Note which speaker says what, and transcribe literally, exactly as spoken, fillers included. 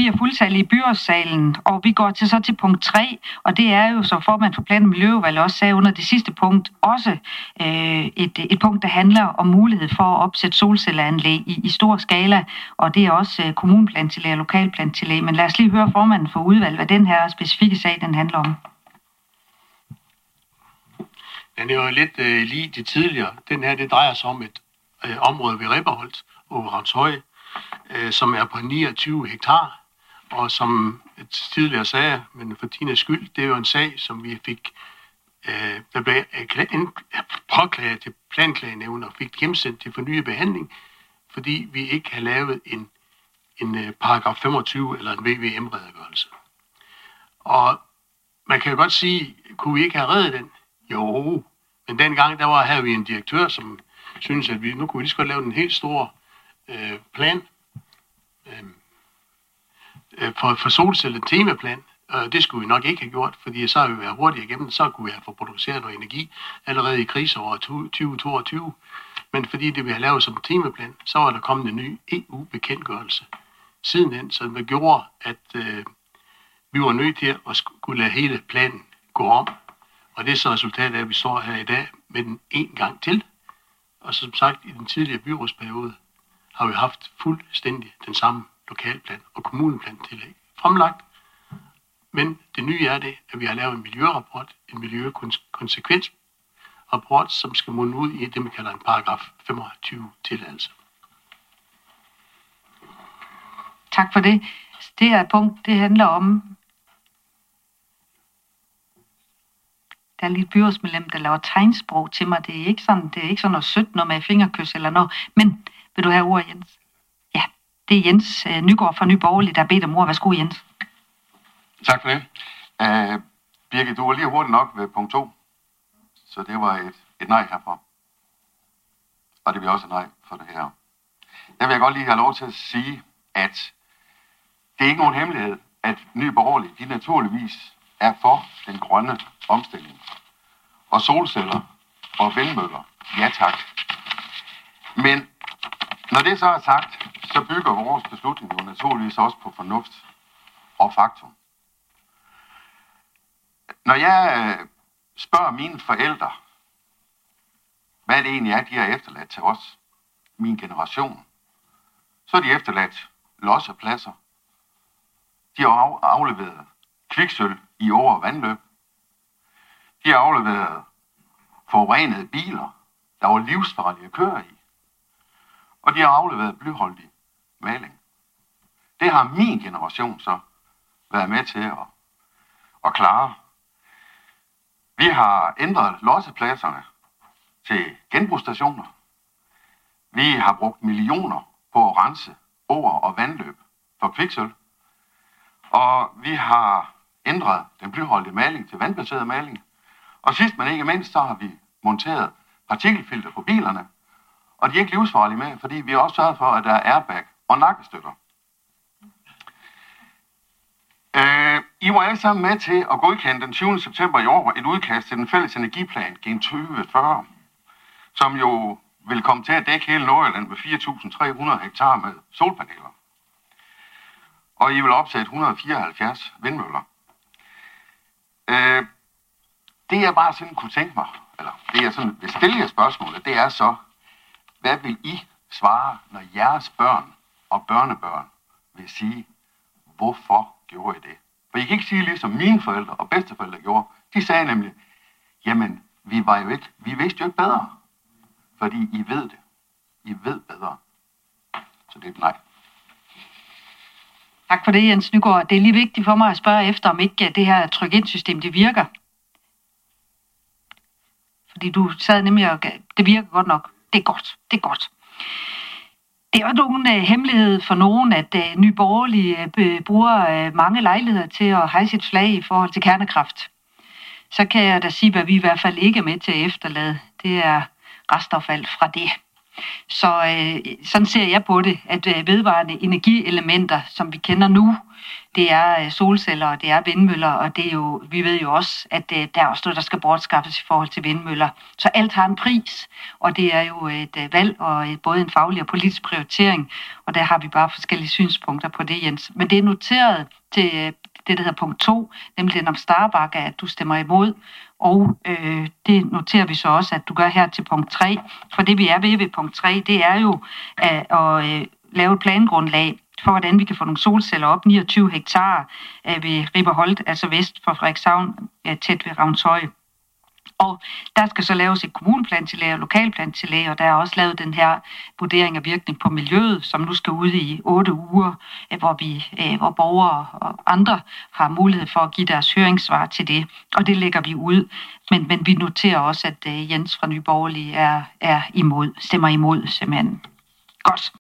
Speaker 1: vi er fuldtallige i byrådssalen, og vi går til så til punkt tre, og det er jo, som formand for Plan- og Miljøudvalget også sagde under det sidste punkt, også øh, et, et punkt, der handler om mulighed for at opsætte solcelleanlæg i, i stor skala, og det er også øh, kommuneplantillæg og lokalplantillæg. Men lad os lige høre formanden for udvalget, hvad den her specifikke sag, den handler om.
Speaker 2: Den er jo lidt øh, lige det tidligere. Den her, det drejer sig om et øh, område ved Ribberholt, Overhavnshøj, øh, som er på niogtyve hektar, og som et tidligere sagde, men for Tinas skyld, det er jo en sag, som vi fik, øh, der blev påklaget til planklagenævnet og fik hjemsendt til fornyet behandling, fordi vi ikke har lavet en, en øh, paragraf femogtyve eller en V V M-redegørelse. Og man kan jo godt sige, kunne vi ikke have reddet den? Jo, men dengang der var, havde vi en direktør, som synes, at vi nu kunne vi lige så godt lave en helt stor øh, plan øh, for, for solceller, temaplan. Og det skulle vi nok ikke have gjort, fordi så har vi været hurtigt igennem, så kunne vi have fået produceret noget energi allerede i kriseåret tyve toogtyve. Men fordi det vi har lavet som temaplan, så var der kommet en ny E U-bekendtgørelse sidenhen, så det gjorde, at øh, vi var nødt til at skulle lade hele planen gå om. Og det er så resultatet af, at vi står her i dag med den en gang til. Og som sagt, i den tidligere byrådsperiode har vi haft fuldstændig den samme lokalplan og kommuneplan tillæg fremlagt. Men det nye er det, at vi har lavet en miljørapport, en miljøkonsekvensrapport, som skal munde ud i det, man kalder en paragraf femogtyve tilladelse.
Speaker 1: Tak for det. Det her punkt, det handler om, der er lige et byrådsmedlem, der laver tegnsprog til mig. Det er ikke sådan, det er ikke sådan noget sødt, noget med fingerkys eller noget. Men vil du have ord, Jens? Ja, det er Jens Nygaard fra Nye Borgerlige, der har bedt om ord. Værsgo, Jens.
Speaker 3: Tak for det. Uh, Birgit, du var lige hurtigt nok ved punkt to. Så det var et, et nej herfra. Og det bliver også et nej for det her. Der vil jeg godt lige have lov til at sige, at det er ikke nogen hemmelighed, at Nye Borgerlige, de naturligvis er for den grønne omstilling. Og solceller og vindmøller, ja tak. Men når det så er sagt, så bygger vores beslutning jo naturligvis også på fornuft og faktum. Når jeg spørger mine forældre, hvad det egentlig er, de har efterladt til os, min generation, så er de efterladt lossepladser. De har afleveret kviksølv i åer og vandløb. De har afleveret forurenede biler, der var livsfarlige at køre i. Og de har afleveret blyholdig maling. Det har min generation så været med til at, at klare. Vi har ændret lossepladserne til genbrugsstationer. Vi har brugt millioner på at rense åer og vandløb for kviksølv. Og vi har ændret den blyholdige maling til vandbaseret maling. Og sidst men ikke mindst, så har vi monteret partikelfilter på bilerne. Og de er ikke livsfarlige med, fordi vi har også sørget for, at der er airbag og nakkestøtter. Øh, I var alle sammen med til at godkende den tyvende september i år et udkast til den fælles energiplan Gen tyve fyrre, som jo vil komme til at dække hele Nordjylland med fire tusind tre hundrede hektar med solpaneler. Og I vil opsætte et hundrede og fireoghalvfjerds vindmøller. Øh, det jeg bare sådan kunne tænke mig, eller det jeg sådan vil stille jer spørgsmålet, det er så, hvad vil I svare, når jeres børn og børnebørn vil sige, hvorfor gjorde I det? For I kan ikke sige ligesom mine forældre og bedsteforældre gjorde. De sagde nemlig, jamen, vi var jo ikke, vi vidste jo ikke bedre. Fordi I ved det. I ved bedre. Så det er et nej.
Speaker 1: Tak for det, Jens Nygaard. Det er lige vigtigt for mig at spørge efter, om ikke det her tryk-ind-system, det virker. Fordi du sad nemlig og det virker godt nok. Det er godt. Det er godt. Det er jo nogen uh, hemmelighed for nogen, at uh, Nye Borgerlige uh, bruger uh, mange lejligheder til at hejse et flag i forhold til kernekraft. Så kan jeg da sige, hvad vi i hvert fald ikke er med til at efterlade. Det er restaffald fra det. Så øh, sådan ser jeg på det, at øh, vedvarende energielementer, som vi kender nu, det er solceller, og det er vindmøller, og det er jo, vi ved jo også, at der er også noget, der skal bortskaffes i forhold til vindmøller. Så alt har en pris, og det er jo et valg og både en faglig og politisk prioritering, og der har vi bare forskellige synspunkter på det, Jens. Men det er noteret til det, der hedder punkt to, nemlig den om Starbakke, at du stemmer imod, og øh, det noterer vi så også, at du gør her til punkt tre, for det vi er ved ved punkt tre, det er jo at, at øh, lave et plangrundlag for, hvordan vi kan få nogle solceller op, niogtyve hektar øh, ved Ribberholt, altså vest for Frederikshavn, øh, tæt ved Ravnshøj. Og der skal så laves et kommuneplantillæg og lokalplantillæg, og der er også lavet den her vurdering af virkning på miljøet, som nu skal ud i otte uger, hvor, vi, hvor borgere og andre har mulighed for at give deres høringssvar til det, og det lægger vi ud. Men, men vi noterer også, at Jens fra Nye Borgerlige er, er imod, stemmer imod simpelthen. Godt.